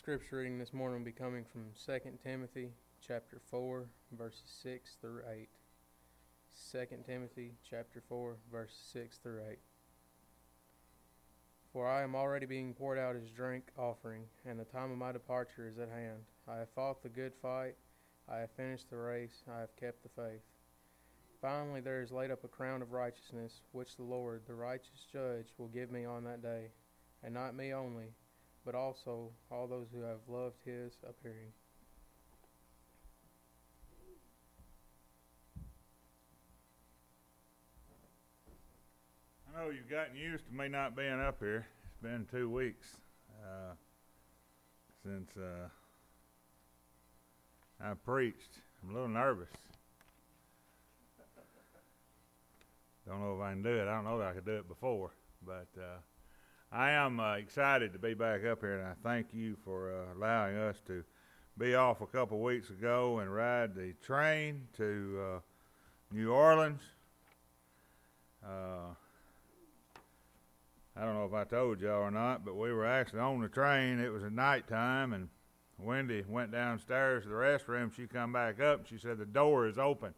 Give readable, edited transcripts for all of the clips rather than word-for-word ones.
scripture reading this morning will be coming from 2 Timothy chapter 4, verses 6 through 8. 2 Timothy chapter 4, verses 6 through 8. For I am already being poured out as drink offering, and the time of my departure is at hand. I have fought the good fight, I have finished the race, I have kept the faith. Finally there is laid up a crown of righteousness, which the Lord, the righteous judge, will give me on that day, and not me only, but also all those who have loved his appearing. I know you've gotten used to me not being up here. It's been 2 weeks since I preached. I'm a little nervous. Don't know if I can do it. I don't know that I could do it before, but I am excited to be back up here, and I thank you for allowing us to be off a couple weeks ago and ride the train to New Orleans. I don't know if I told y'all or not, but we were actually on the train. It was at nighttime, and Wendy went downstairs to the restroom. She come back up, and she said, the door is open.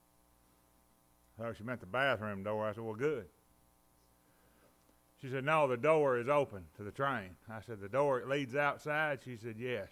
I thought she meant the bathroom door. I said, well, good. She said, no, the door is open to the train. I said, the door, it leads outside? She said, yes.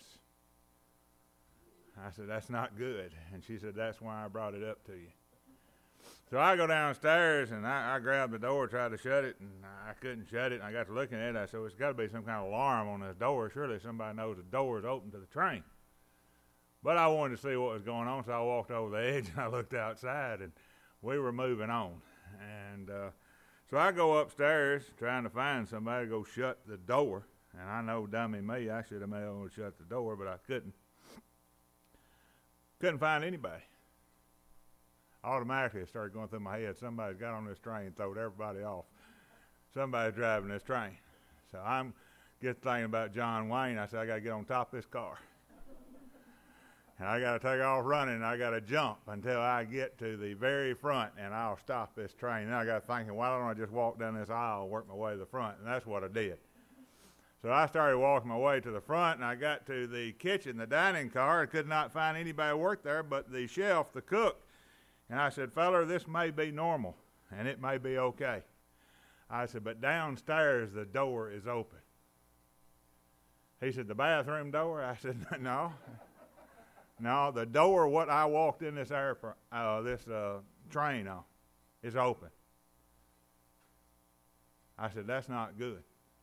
I said, that's not good. And she said, that's why I brought it up to you. So I go downstairs, and I grabbed the door, tried to shut it, and I couldn't shut it. And I got to looking at it. I said, well, it's got to be some kind of alarm on this door. Surely somebody knows the door is open to the train. But I wanted to see what was going on, so I walked over the edge, and I looked outside, and we were moving on. And so I go upstairs trying to find somebody to go shut the door. And I know, dummy me, I should have been able to shut the door, but I couldn't. Couldn't find anybody. Automatically it started going through my head, somebody's got on this train and throwed everybody off. Somebody's driving this train. So I'm get thinking about John Wayne. I said, I got to get on top of this car. And I got to take off running, and I got to jump until I get to the very front, and I'll stop this train. Then I got thinking, why don't I just walk down this aisle and work my way to the front? And that's what I did. So I started walking my way to the front, and I got to the kitchen, the dining car. I could not find anybody to work there but the chef, the cook. And I said, feller, this may be normal, and it may be okay. I said, but downstairs the door is open. He said, the bathroom door? I said, no. No, the door what I walked in this train on is open. I said, that's not good.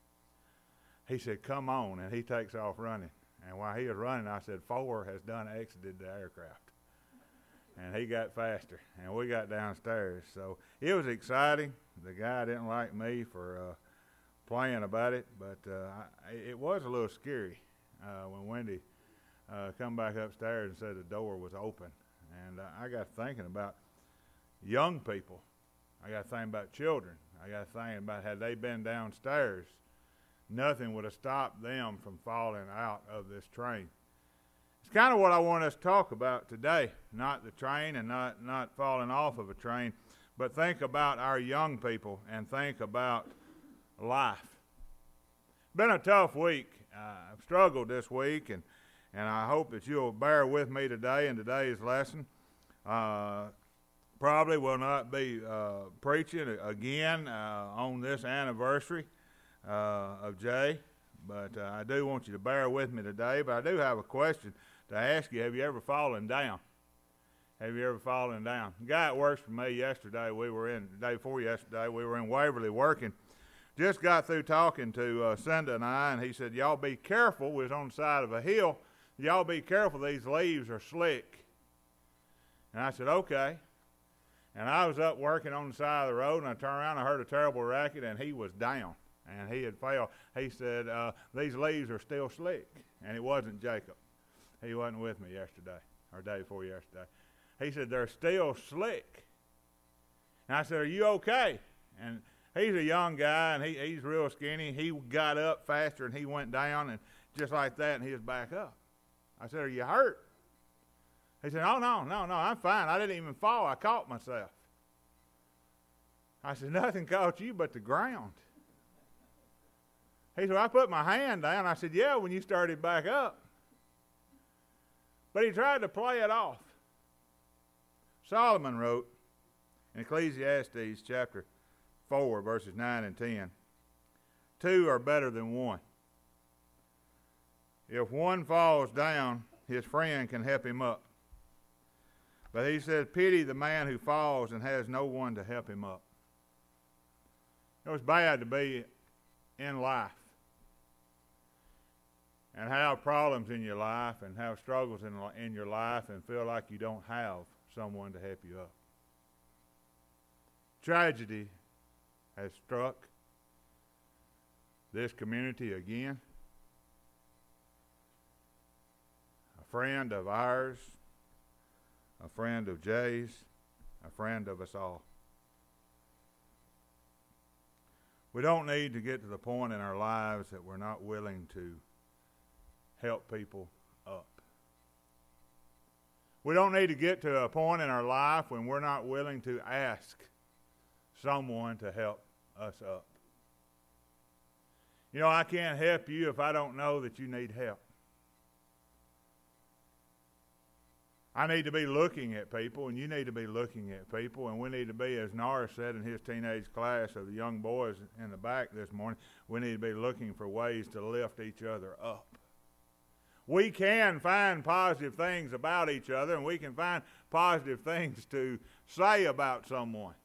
He said, come on, and he takes off running. And while he was running, I said, 4 has done exited the aircraft. And he got faster, and we got downstairs. So it was exciting. The guy didn't like me for playing about it, but it was a little scary when Wendy come back upstairs and said the door was open. And I got thinking about young people. I got thinking about children. I got thinking about had they been downstairs, nothing would have stopped them from falling out of this train. It's kind of what I want us to talk about today, not the train and not falling off of a train, but think about our young people and think about life. Been a tough week. I've struggled this week, and I hope that you'll bear with me today in today's lesson. Probably will not be preaching again on this anniversary of Jay, but I do want you to bear with me today. But I do have a question to ask you. Have you ever fallen down? Have you ever fallen down? The guy that works for me yesterday, the day before yesterday, we were in Waverly working. Just got through talking to Cinda and I, and he said, y'all be careful. We was on the side of a hill. Y'all be careful, these leaves are slick. And I said, okay. And I was up working on the side of the road, and I turned around, I heard a terrible racket, and he was down, and he had fell. He said, these leaves are still slick. And it wasn't Jacob. He wasn't with me yesterday, or day before yesterday. He said, they're still slick. And I said, are you okay? And he's a young guy, and he's real skinny. He got up faster, and he went down, and just like that, and he was back up. I said, are you hurt? He said, oh, no, I'm fine. I didn't even fall. I caught myself. I said, nothing caught you but the ground. He said, I put my hand down. I said, yeah, when you started back up. But he tried to play it off. Solomon wrote in Ecclesiastes chapter 4, verses 9 and 10, 2 are better than 1. If one falls down, his friend can help him up. But he says, pity the man who falls and has no one to help him up. It was bad to be in life and have problems in your life and have struggles in your life and feel like you don't have someone to help you up. Tragedy has struck this community again. A friend of ours, a friend of Jay's, a friend of us all. We don't need to get to the point in our lives that we're not willing to help people up. We don't need to get to a point in our life when we're not willing to ask someone to help us up. You know, I can't help you if I don't know that you need help. I need to be looking at people, and you need to be looking at people, and we need to be, as Norris said in his teenage class of the young boys in the back this morning, we need to be looking for ways to lift each other up. We can find positive things about each other, and we can find positive things to say about someone.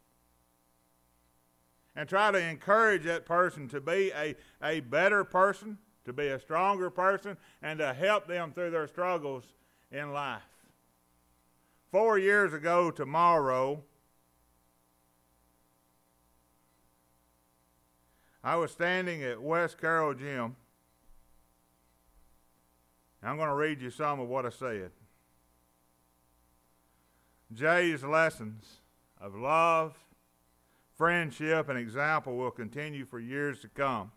And try to encourage that person to be a better person, to be a stronger person, and to help them through their struggles in life. 4 years ago tomorrow, I was standing at West Carroll Gym. I'm going to read you some of what I said. Jay's lessons of love, friendship, and example will continue for years to come.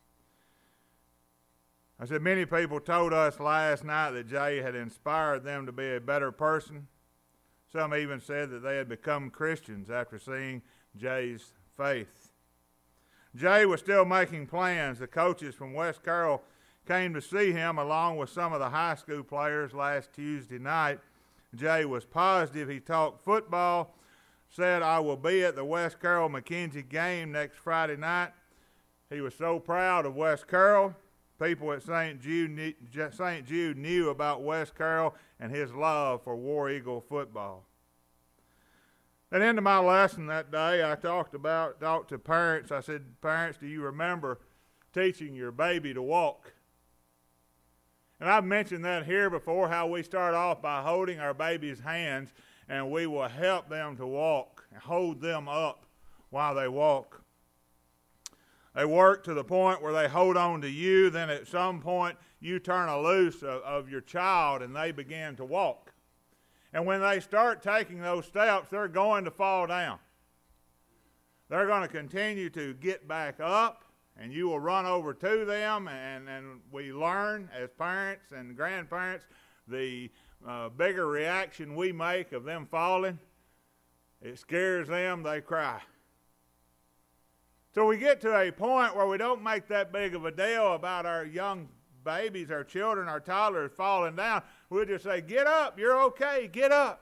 I said, many people told us last night that Jay had inspired them to be a better person. Some even said that they had become Christians after seeing Jay's faith. Jay was still making plans. The coaches from West Carroll came to see him along with some of the high school players last Tuesday night. Jay was positive. He talked football, said, I will be at the West Carroll McKenzie game next Friday night. He was so proud of West Carroll. People at St. Jude knew about West Carroll and his love for War Eagle football. At the end of my lesson that day, I talked to parents. I said, parents, do you remember teaching your baby to walk? And I've mentioned that here before, how we start off by holding our baby's hands, and we will help them to walk and hold them up while they walk. They work to the point where they hold on to you. Then at some point, you turn a loose of your child, and they begin to walk. And when they start taking those steps, they're going to fall down. They're going to continue to get back up, and you will run over to them. And we learn as parents and grandparents the bigger reaction we make of them falling. It scares them, they cry. So we get to a point where we don't make that big of a deal about our young babies, our children, our toddlers falling down. We'll just say, get up, you're okay, get up.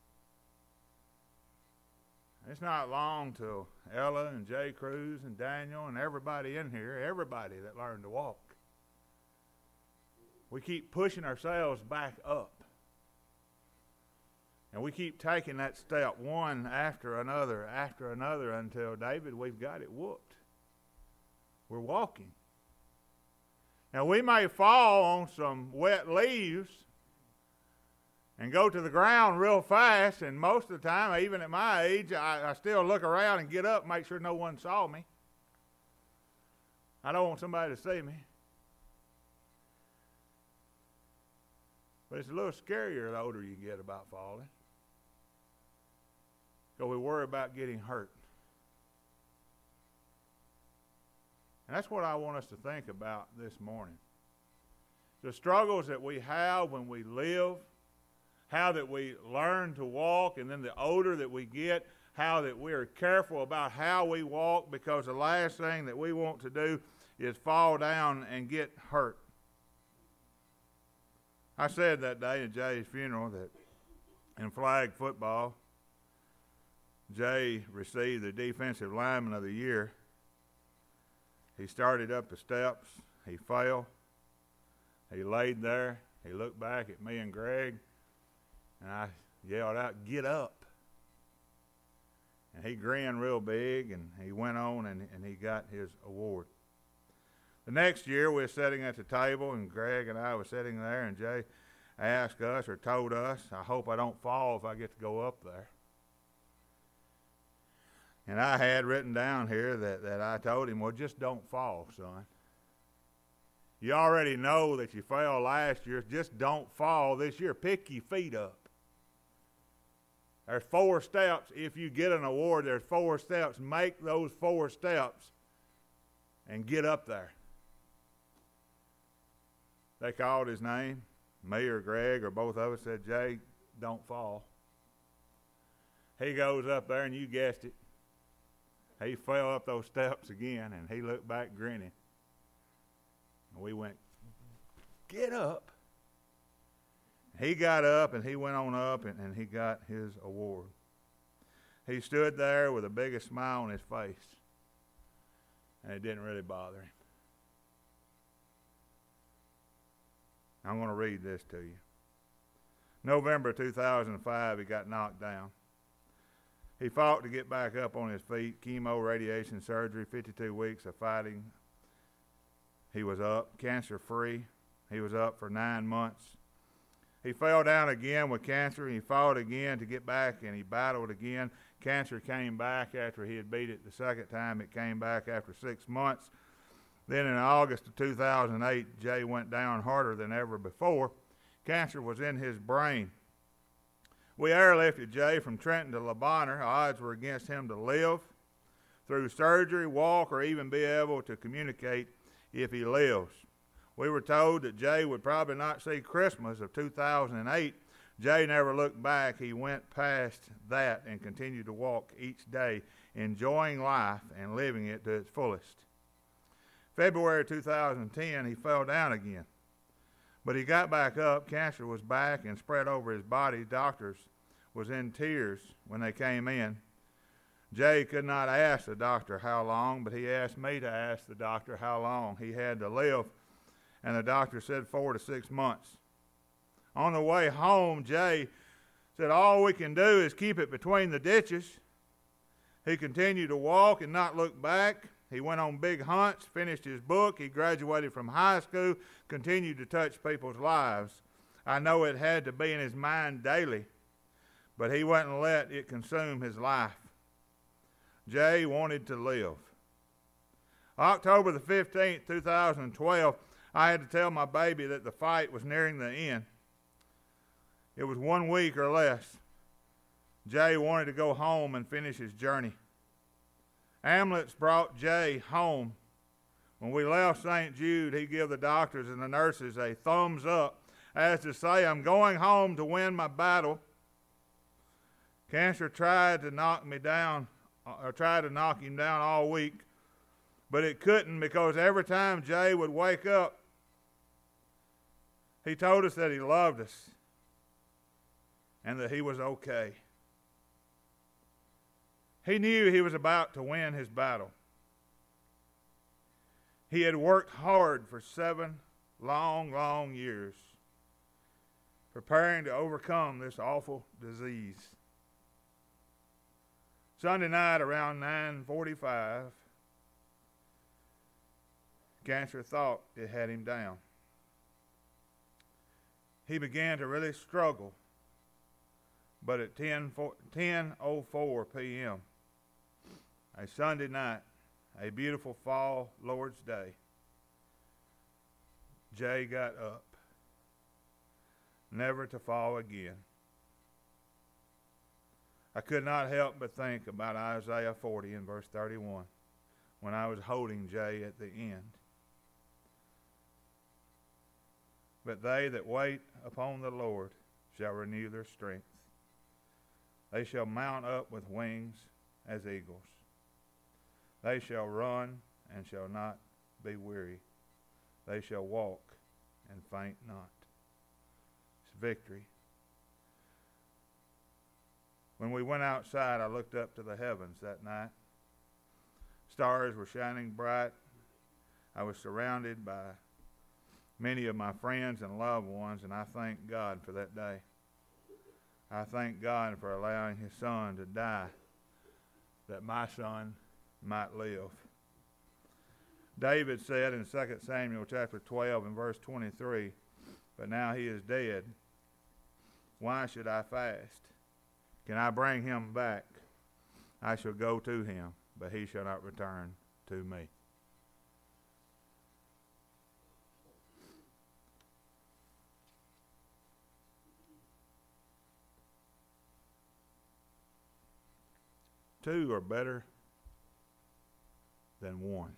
It's not long till Ella and Jay Cruz and Daniel and everybody in here, everybody that learned to walk. We keep pushing ourselves back up. And we keep taking that step one after another until, David, we've got it whooped. We're walking. Now, we may fall on some wet leaves and go to the ground real fast, and most of the time, even at my age, I still look around and get up and make sure no one saw me. I don't want somebody to see me. But it's a little scarier the older you get about falling. Because we worry about getting hurt. And that's what I want us to think about this morning. The struggles that we have when we live, how that we learn to walk, and then the older that we get, how that we are careful about how we walk, because the last thing that we want to do is fall down and get hurt. I said that day at Jay's funeral that in flag football, Jay received the Defensive Lineman of the Year. He started up the steps. He fell. He laid there. He looked back at me and Greg, and I yelled out, "Get up!" And he grinned real big, and he went on, and he got his award. The next year, we were sitting at the table, and Greg and I were sitting there, and Jay asked us or told us, "I hope I don't fall if I get to go up there." And I had written down here that I told him, "Well, just don't fall, son. You already know that you fell last year. Just don't fall this year. Pick your feet up. There's 4 steps. If you get an award, there's 4 steps. Make those 4 steps and get up there." They called his name. Me or Greg or both of us said, "Jay, don't fall." He goes up there, and you guessed it. He fell up those steps again, and he looked back grinning. And we went, "Get up." He got up, and he went on up, and he got his award. He stood there with the biggest smile on his face, and it didn't really bother him. I'm going to read this to you. November 2005, he got knocked down. He fought to get back up on his feet. Chemo, radiation, surgery, 52 weeks of fighting. He was up, cancer-free. He was up for 9 months. He fell down again with cancer. He fought again to get back, and he battled again. Cancer came back after he had beat it the second time. It came back after 6 months. Then in August of 2008, Jay went down harder than ever before. Cancer was in his brain. We airlifted Jay from Trenton to Le Bonheur. Odds were against him to live through surgery, walk, or even be able to communicate if he lives. We were told that Jay would probably not see Christmas of 2008. Jay never looked back. He went past that and continued to walk each day, enjoying life and living it to its fullest. February 2010, he fell down again. But he got back up. Cancer was back and spread over his body. Doctors was in tears when they came in. Jay could not ask the doctor how long, but he asked me to ask the doctor how long he had to live, and the doctor said 4 to 6 months. On the way home, Jay said, "All we can do is keep it between the ditches." He continued to walk and not look back. He went on big hunts, finished his book. He graduated from high school, continued to touch people's lives. I know it had to be in his mind daily, but he wouldn't let it consume his life. Jay wanted to live. October the 15th, 2012, I had to tell my baby that the fight was nearing the end. It was 1 week or less. Jay wanted to go home and finish his journey. Ambulance brought Jay home. When we left St. Jude, he gave the doctors and the nurses a thumbs up as to say, "I'm going home to win my battle." Cancer tried to knock him down all week, but it couldn't, because every time Jay would wake up, he told us that he loved us and that he was okay. He knew he was about to win his battle. He had worked hard for 7 long years, preparing to overcome this awful disease. Sunday night around 9:45, cancer thought it had him down. He began to really struggle, but at 10:04 p.m., a Sunday night, a beautiful fall Lord's Day, Jay got up, never to fall again. I could not help but think about Isaiah 40 and verse 31 when I was holding Jay at the end. But they that wait upon the Lord shall renew their strength. They shall mount up with wings as eagles. They shall run and shall not be weary. They shall walk and faint not. It's victory. When we went outside, I looked up to the heavens that night. Stars were shining bright. I was surrounded by many of my friends and loved ones, and I thank God for that day. I thank God for allowing His Son to die that my son might live. David said in 2 Samuel chapter 12 and verse 23, "But now he is dead. Why should I fast? Can I bring him back? I shall go to him, but he shall not return to me." Two are better than one.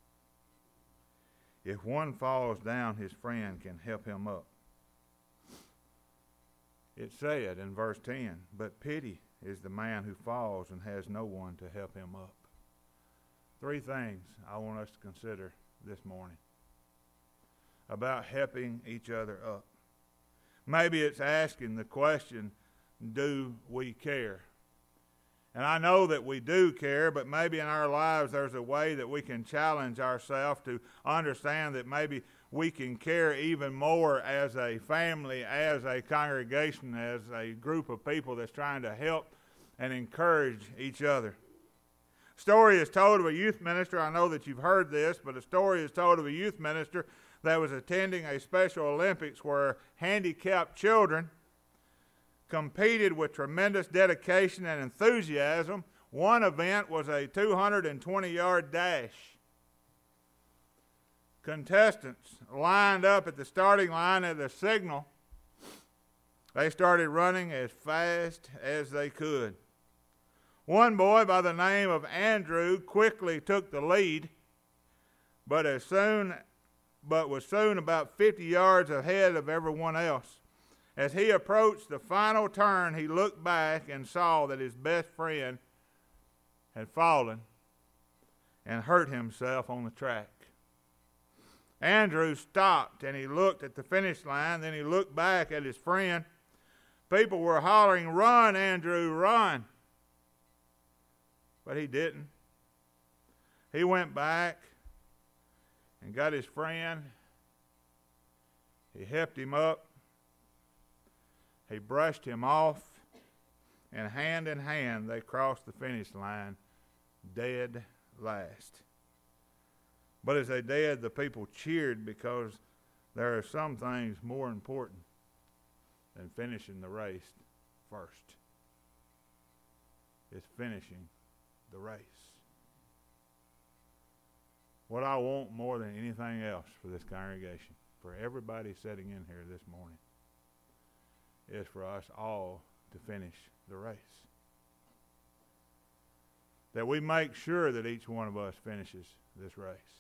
If one falls down, his friend can help him up. It said in verse 10, "But pity is the man who falls and has no one to help him up." Three things I want us to consider this morning about helping each other up. Maybe it's asking the question, do we care? And I know that we do care, but maybe in our lives there's a way that we can challenge ourselves to understand that maybe we can care even more as a family, as a congregation, as a group of people that's trying to help and encourage each other. A story is told of a youth minister. I know that you've heard this, but a story is told of a youth minister that was attending a Special Olympics where handicapped children competed with tremendous dedication and enthusiasm. One event was a 220-yard dash. Contestants lined up at the starting line at the signal. They started running as fast as they could. One boy by the name of Andrew quickly took the lead, but was soon about 50 yards ahead of everyone else. As he approached the final turn, he looked back and saw that his best friend had fallen and hurt himself on the track. Andrew stopped and he looked at the finish line. Then he looked back at his friend. People were hollering, "Run, Andrew, run!" But he didn't. He went back and got his friend. He helped him up. He brushed him off, and hand in hand they crossed the finish line, dead last. But as they did, the people cheered because there are some things more important than finishing the race first. It's finishing the race. What I want more than anything else for this congregation, for everybody sitting in here this morning, is for us all to finish the race. That we make sure that each one of us finishes this race.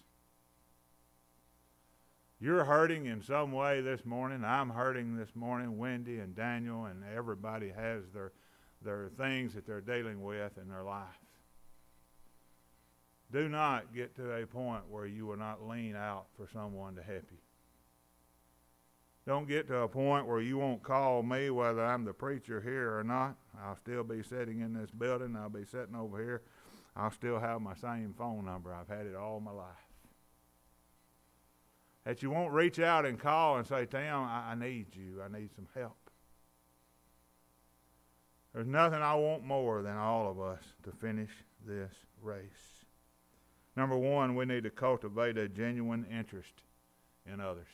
You're hurting in some way this morning. I'm hurting this morning. Wendy and Daniel and everybody has their things that they're dealing with in their life. Do not get to a point where you will not lean out for someone to help you. Don't get to a point where you won't call me whether I'm the preacher here or not. I'll still be sitting in this building. I'll be sitting over here. I'll still have my same phone number. I've had it all my life. That you won't reach out and call and say, "Tim, I need you. I need some help." There's nothing I want more than all of us to finish this race. Number one, we need to cultivate a genuine interest in others.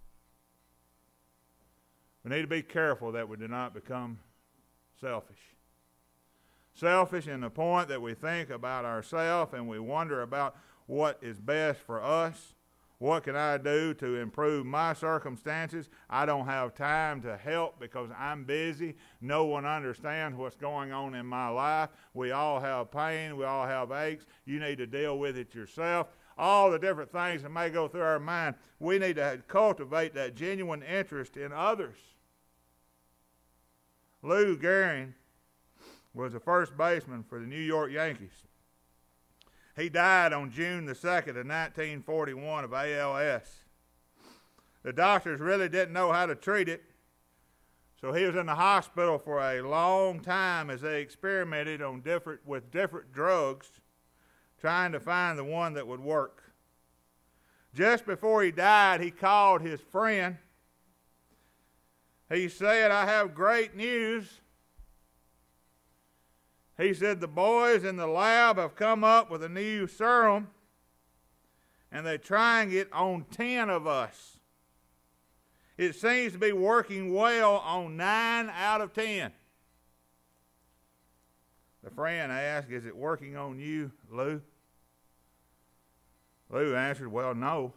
We need to be careful that we do not become selfish. Selfish in the point that we think about ourselves and we wonder about what is best for us. What can I do to improve my circumstances? I don't have time to help because I'm busy. No one understands what's going on in my life. We all have pain. We all have aches. You need to deal with it yourself. All the different things that may go through our mind. We need to cultivate that genuine interest in others. Lou Gehrig was the first baseman for the New York Yankees. He died on June the 2nd of 1941 of ALS. The doctors really didn't know how to treat it, so he was in the hospital for a long time as they experimented on with different drugs, trying to find the one that would work. Just before he died, he called his friend. He said, "I have great news." He said, "The boys in the lab have come up with a new serum, and they're trying it on 10 of us. It seems to be working well on 9 out of 10. The friend asked, "Is it working on you, Lou?" Lou answered, "Well, no.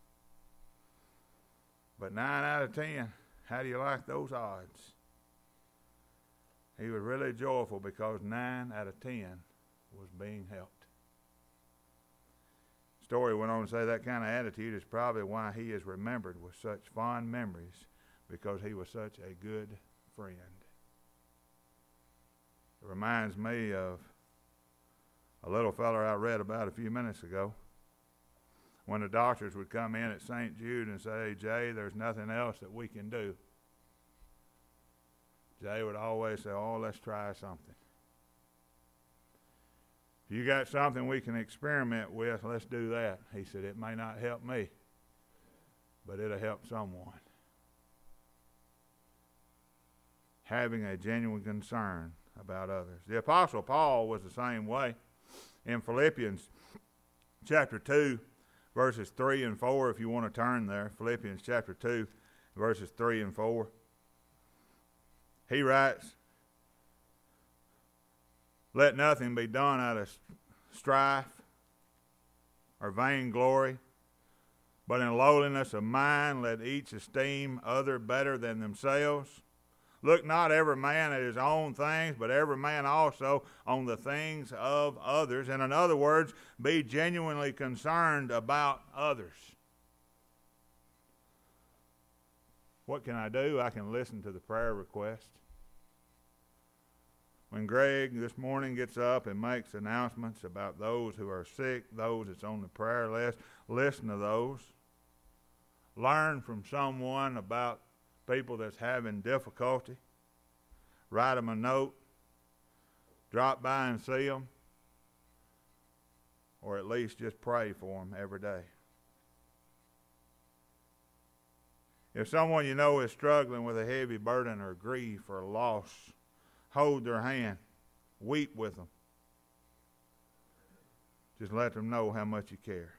But 9 out of 10, how do you like those odds?" He was really joyful because 9 out of 10 was being helped. The story went on to say that kind of attitude is probably why he is remembered with such fond memories, because he was such a good friend. It reminds me of a little feller I read about a few minutes ago. When the doctors would come in at St. Jude and say, "Jay, there's nothing else that we can do," Jay would always say, "Oh, let's try something. If you got something we can experiment with, let's do that." He said, "It may not help me, but it'll help someone." Having a genuine concern about others. The Apostle Paul was the same way. In Philippians chapter 2, verses 3 and 4, if you want to turn there, Philippians chapter 2, verses 3 and 4. He writes, "Let nothing be done out of strife or vainglory, but in lowliness of mind let each esteem other better than themselves. Look not every man at his own things, but every man also on the things of others." And in other words, be genuinely concerned about others. What can I do? I can listen to the prayer request. When Greg this morning gets up and makes announcements about those who are sick, those that's on the prayer list, listen to those. Learn from someone about people that's having difficulty. Write them a note. Drop by and see them. Or at least just pray for them every day. If someone you know is struggling with a heavy burden or grief or loss, hold their hand. Weep with them. Just let them know how much you care.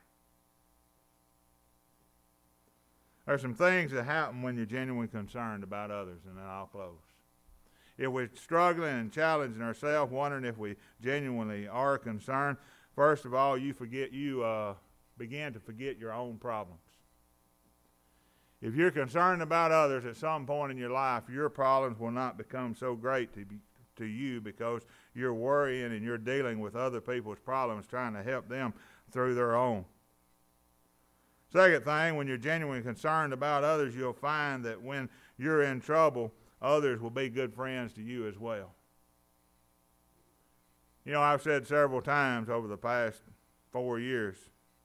There's some things that happen when you're genuinely concerned about others, and then I'll close. If we're struggling and challenging ourselves, wondering if we genuinely are concerned, first of all, you begin to forget your own problems. If you're concerned about others at some point in your life, your problems will not become so great to you because you're worrying and you're dealing with other people's problems, trying to help them through their own. Second thing, when you're genuinely concerned about others, you'll find that when you're in trouble, others will be good friends to you as well. You know, I've said several times over the past 4 years,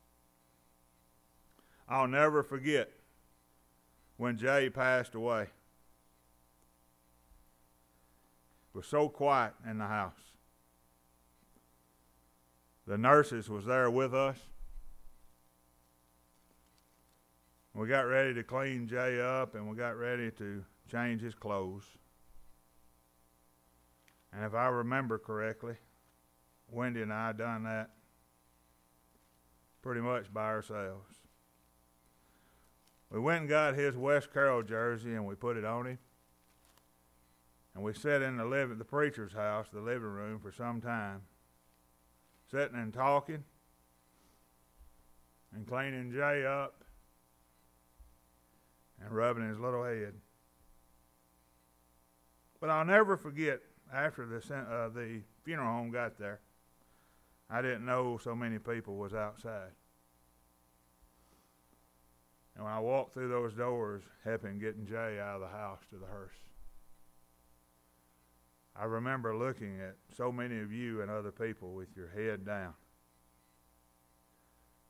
I'll never forget when Jay passed away. It was so quiet in the house. The nurses was there with us. We got ready to clean Jay up, and we got ready to change his clothes. And if I remember correctly, Wendy and I done that pretty much by ourselves. We went and got his West Carroll jersey, and we put it on him. And we sat in the preacher's house, the living room, for some time, sitting and talking and cleaning Jay up and rubbing his little head. But I'll never forget, after the funeral home got there, I didn't know so many people was outside. And when I walked through those doors, helping getting Jay out of the house to the hearse, I remember looking at so many of you and other people with your head down,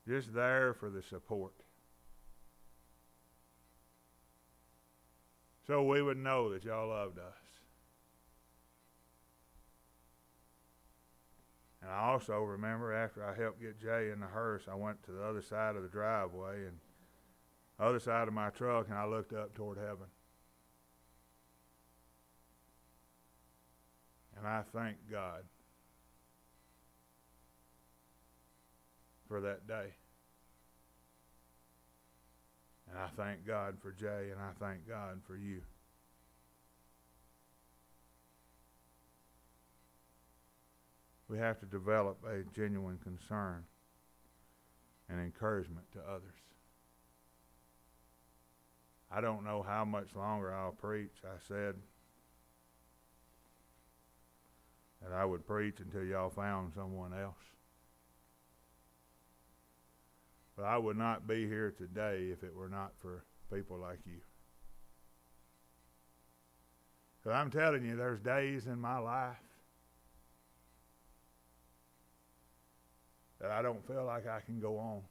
just there for the support. So we would know that y'all loved us. And I also remember after I helped get Jay in the hearse, I went to the other side of the driveway and other side of my truck, and I looked up toward heaven. And I thank God for that day. And I thank God for Jay, and I thank God for you. We have to develop a genuine concern and encouragement to others. I don't know how much longer I'll preach. I said that I would preach until y'all found someone else. But I would not be here today if it were not for people like you. Because I'm telling you, there's days in my life that I don't feel like I can go on.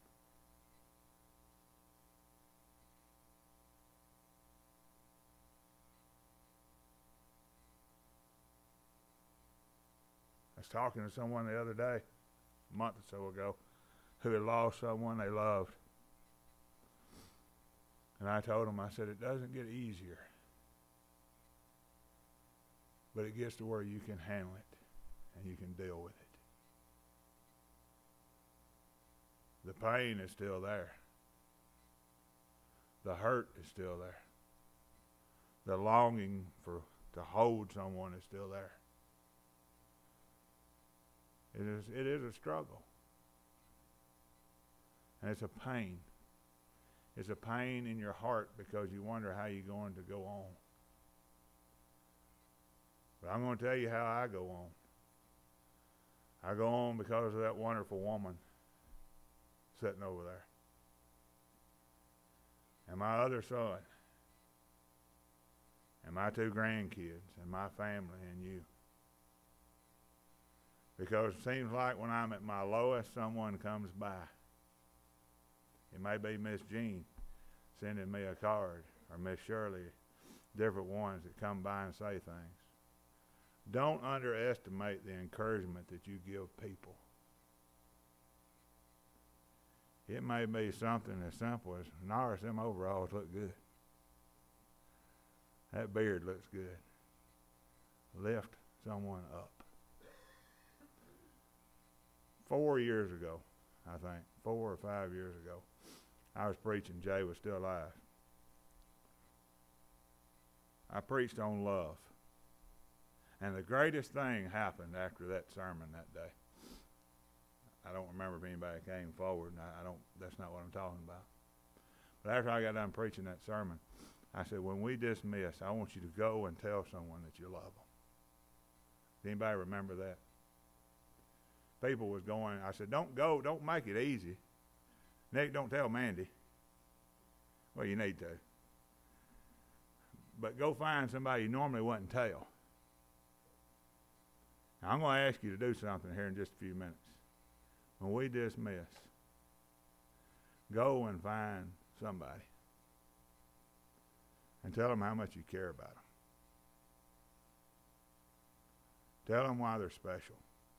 I was talking to someone the other day, a month or so ago, who had lost someone they loved. And I told them, I said, it doesn't get easier, but it gets to where you can handle it and you can deal with it. The pain is still there. The hurt is still there. The longing to hold someone is still there. It is a struggle. And it's a pain. It's a pain in your heart because you wonder how you're going to go on. But I'm going to tell you how I go on. I go on because of that wonderful woman sitting over there. And my other son. And my 2 grandkids. And my family and you. Because it seems like when I'm at my lowest, someone comes by. It may be Miss Jean sending me a card, or Miss Shirley, different ones that come by and say things. Don't underestimate the encouragement that you give people. It may be something as simple as, Norris, them overalls look good. That beard looks good. Lift someone up. 4 years ago, I think, 4 or 5 years ago, I was preaching. Jay was still alive. I preached on love. And the greatest thing happened after that sermon that day. I don't remember if anybody came forward, and that's not what I'm talking about. But after I got done preaching that sermon, I said, when we dismiss, I want you to go and tell someone that you love them. Does anybody remember that? People was going, I said, don't go, don't make it easy. Nick, don't tell Mandy. Well, you need to. But go find somebody you normally wouldn't tell. Now, I'm going to ask you to do something here in just a few minutes. When we dismiss, go and find somebody and tell them how much you care about them. Tell them why they're special.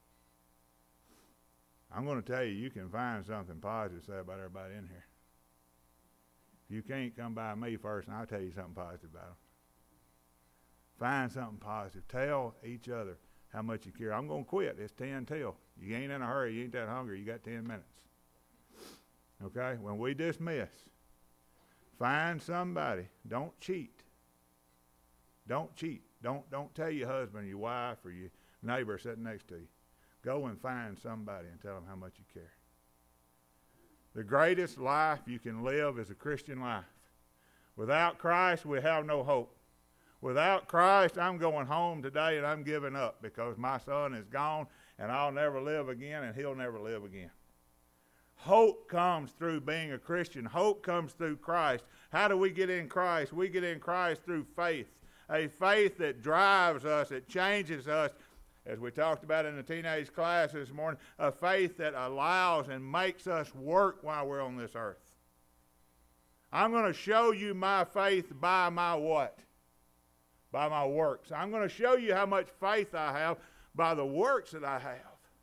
I'm going to tell you, you can find something positive to say about everybody in here. If you can't, come by me first, and I'll tell you something positive about them. Find something positive. Tell each other how much you care. I'm going to quit. It's 10 till. You ain't in a hurry. You ain't that hungry. You got 10 minutes. Okay? When we dismiss, find somebody. Don't cheat. Don't cheat. Don't tell your husband or your wife or your neighbor sitting next to you. Go and find somebody and tell them how much you care. The greatest life you can live is a Christian life. Without Christ, we have no hope. Without Christ, I'm going home today and I'm giving up because my son is gone and I'll never live again and he'll never live again. Hope comes through being a Christian. Hope comes through Christ. How do we get in Christ? We get in Christ through faith. A faith that drives us, that changes us. as we talked about in the teenage class this morning, a faith that allows and makes us work while we're on this earth. I'm going to show you my faith by my what? By my works. I'm going to show you how much faith I have by the works that I have.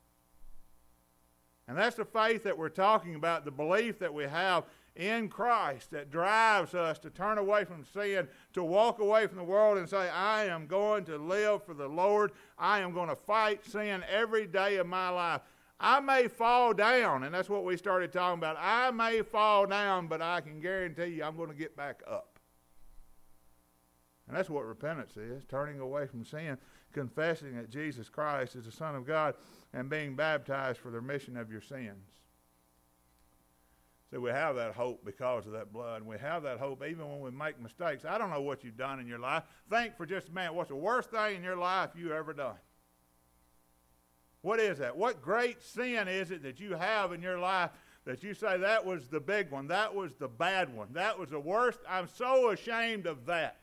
And that's the faith that we're talking about, the belief that we have in Christ that drives us to turn away from sin, to walk away from the world and say, I am going to live for the Lord. I am going to fight sin every day of my life. I may fall down, and that's what we started talking about. I may fall down, but I can guarantee you I'm going to get back up. And that's what repentance is, turning away from sin, confessing that Jesus Christ is the Son of God, and being baptized for the remission of your sins. So we have that hope because of that blood. And we have that hope even when we make mistakes. I don't know what you've done in your life. Think for just a minute, what's the worst thing in your life you ever done? What is that? What great sin is it that you have in your life that you say that was the big one, that was the bad one, that was the worst? I'm so ashamed of that.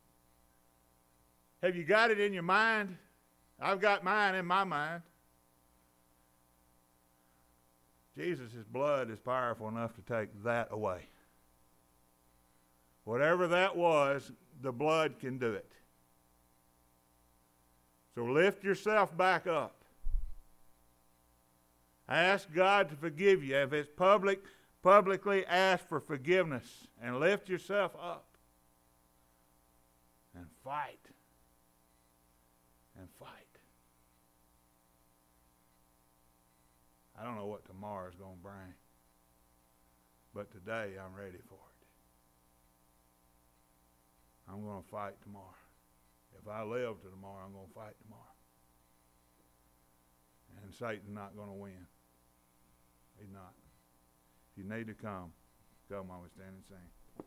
Have you got it in your mind? I've got mine in my mind. Jesus' blood is powerful enough to take that away. Whatever that was, the blood can do it. So lift yourself back up. Ask God to forgive you. If it's publicly ask for forgiveness and lift yourself up and fight. And fight. I don't know what tomorrow's going to bring, but today I'm ready for it. I'm going to fight tomorrow. If I live to tomorrow, I'm going to fight tomorrow. And Satan's not going to win. He's not. If you need to come while we stand and sing.